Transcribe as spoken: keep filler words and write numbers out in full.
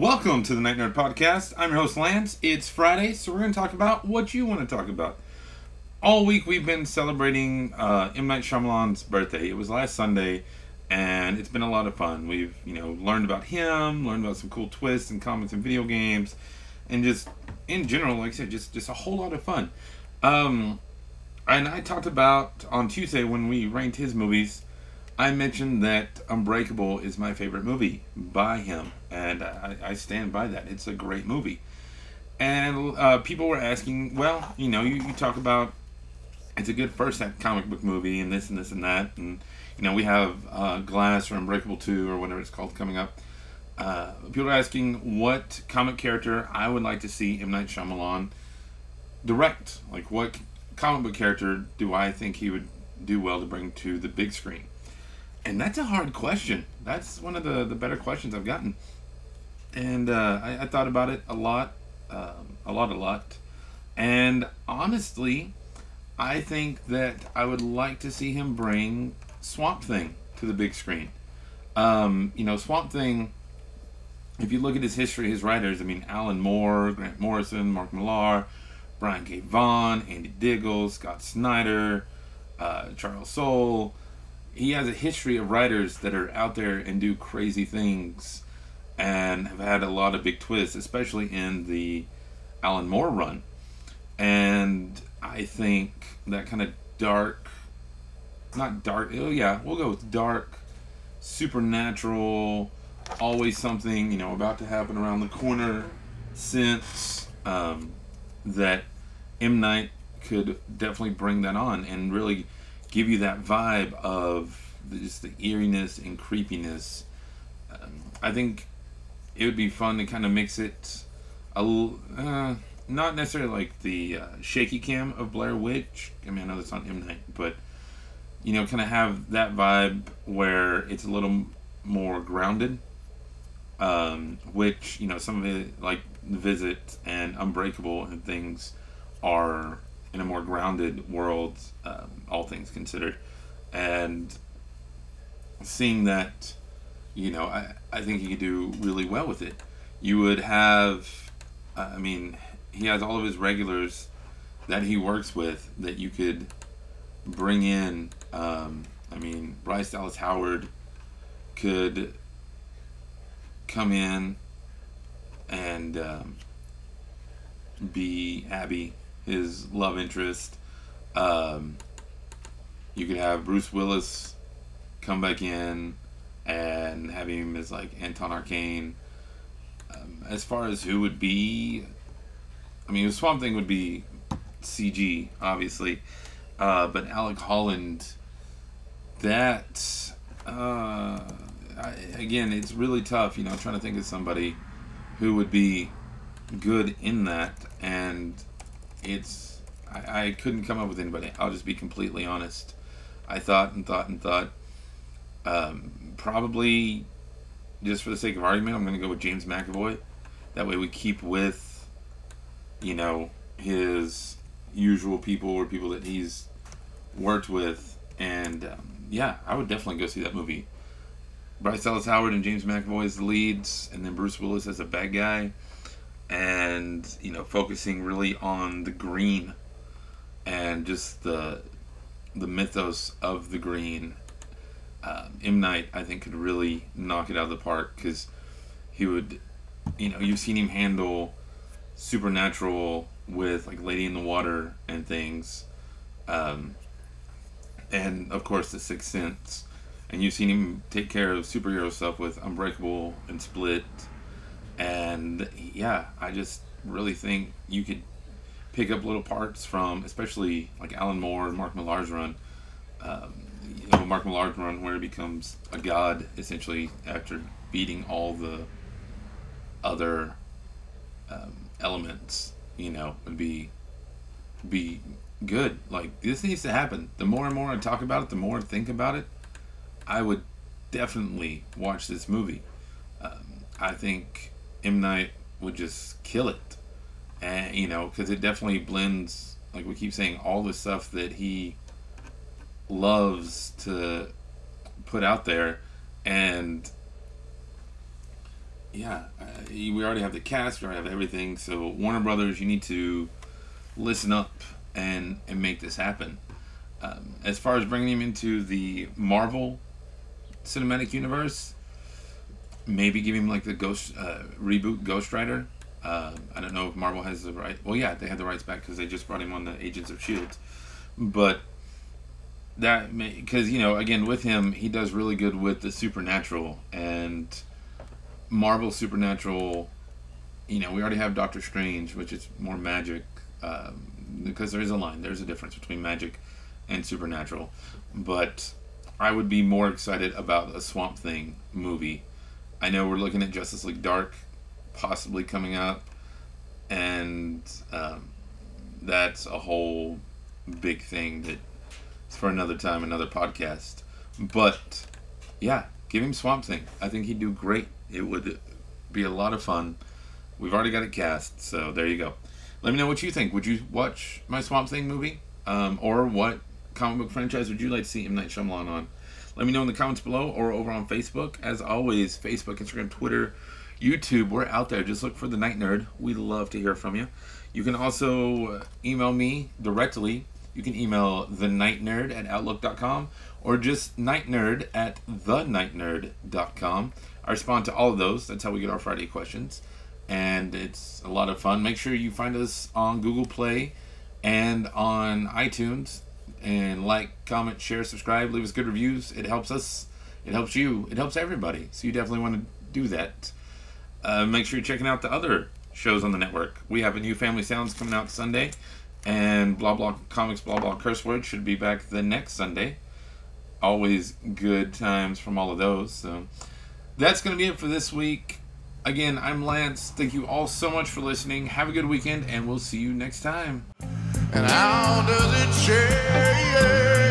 Welcome to the Night Nerd Podcast. I'm your host, Lance. It's Friday, so we're going to talk about what you want to talk about. All week we've been celebrating uh, M. Night Shyamalan's birthday. It was last Sunday, and it's been a lot of fun. We've, you know, learned about him, learned about some cool twists and comics and video games, and just, in general, like I said, just, just a whole lot of fun. Um, and I talked about, on Tuesday when we ranked his movies, I mentioned that Unbreakable is my favorite movie by him, and I, I stand by that. It's a great movie. And uh, people were asking, well, you know, you, you talk about it's a good first comic book movie and this and this and that, and, you know, we have uh, Glass or Unbreakable two or whatever it's called coming up. Uh, people are asking what comic character I would like to see M. Night Shyamalan direct. Like, what comic book character do I think he would do well to bring to the big screen? And that's a hard question. That's one of the, the better questions I've gotten. And uh, I, I thought about it a lot, um, a lot, a lot. And honestly, I think that I would like to see him bring Swamp Thing to the big screen. Um, you know, Swamp Thing, if you look at his history, his writers, I mean, Alan Moore, Grant Morrison, Mark Millar, Brian K. Vaughan, Andy Diggle, Scott Snyder, uh, Charles Soule. He has a history of writers that are out there and do crazy things and have had a lot of big twists, especially in the Alan Moore run. And I think that kind of dark, not dark, oh yeah, we'll go with dark, supernatural, always something, you know, about to happen around the corner sense, um, that M. Night could definitely bring that on and really give you that vibe of just the eeriness and creepiness. Um, I think it would be fun to kind of mix it, a l- uh, not necessarily like the uh, shaky cam of Blair Witch. I mean, I know that's not M. Night, but, you know, kind of have that vibe where it's a little more grounded, um, which, you know, some of it, like The Visit and Unbreakable and things, are in a more grounded world, um, all things considered. And seeing that, you know, I, I think he could do really well with it. You would have, uh, I mean, he has all of his regulars that he works with that you could bring in. Um, I mean, Bryce Dallas Howard could come in and um, be Abby, his love interest. Um, you could have Bruce Willis come back in and have him as like Anton Arcane. Um, as far as who would be, I mean, Swamp Thing would be C G, obviously, uh, but Alec Holland, that, uh, I, again, it's really tough, you know, trying to think of somebody who would be good in that, and it's, I, I couldn't come up with anybody. I'll just be completely honest. I thought and thought and thought. Um, probably, just for the sake of argument, I'm going to go with James McAvoy. That way we keep with, you know, his usual people or people that he's worked with. And, um, yeah, I would definitely go see that movie. Bryce Dallas Howard and James McAvoy as the leads, and then Bruce Willis as a bad guy. And, you know, focusing really on the green and just the the mythos of the green. Uh, M. Night, I think, could really knock it out of the park, because he would, you know, you've seen him handle supernatural with, like, Lady in the Water and things. Um, and, of course, The Sixth Sense. And you've seen him take care of superhero stuff with Unbreakable and Split. And, yeah, I just really think you could pick up little parts from, especially, like, Alan Moore and Mark Millar's run. Um, you know, Mark Millar's run where he becomes a god, essentially, after beating all the other um, elements, you know, would be be good. Like, this needs to happen. The more and more I talk about it, the more I think about it, I would definitely watch this movie. Um, I think M. Night would just kill it. And, you know, because it definitely blends, like we keep saying, all the stuff that he loves to put out there, and yeah, uh, we already have the cast, we already have everything. So Warner Brothers, you need to listen up and and make this happen. Um, as far as bringing him into the Marvel cinematic universe, maybe give him like the Ghost uh, reboot Ghost Rider. Uh, I don't know if Marvel has the right. Well, yeah, they had the rights back because they just brought him on the Agents of Shield. But that because you know again with him, he does really good with the supernatural and Marvel supernatural. You know, we already have Doctor Strange, which is more magic. Um, because there is a line. There's a difference between magic and supernatural. But I would be more excited about a Swamp Thing movie. I know we're looking at Justice League Dark possibly coming out, and um, that's a whole big thing that is for another time, another podcast. But yeah, give him Swamp Thing. I think he'd do great. It would be a lot of fun. We've already got it cast, so there you go. Let me know what you think. Would you watch my Swamp Thing movie? Um, or what comic book franchise would you like to see M. Night Shyamalan on? Let me know in the comments below or over on Facebook. As always, Facebook, Instagram, Twitter, YouTube, we're out there. Just look for The Night Nerd. We'd love to hear from you. You can also email me directly. You can email thenightnerd at outlook dot com or just nightnerd at the night nerd dot com. I respond to all of those. That's how we get our Friday questions. And it's a lot of fun. Make sure you find us on Google Play and on iTunes. And like, comment, share, subscribe, leave us good reviews. It helps us. It helps you. It helps everybody. So you definitely want to do that. Uh, make sure you're checking out the other shows on the network. We have a new Family Sounds coming out Sunday. And Blah Blah Comics, Blah Blah Curse Word should be back the next Sunday. Always good times from all of those. So that's going to be it for this week. Again, I'm Lance. Thank you all so much for listening. Have a good weekend, and we'll see you next time. And how does it change?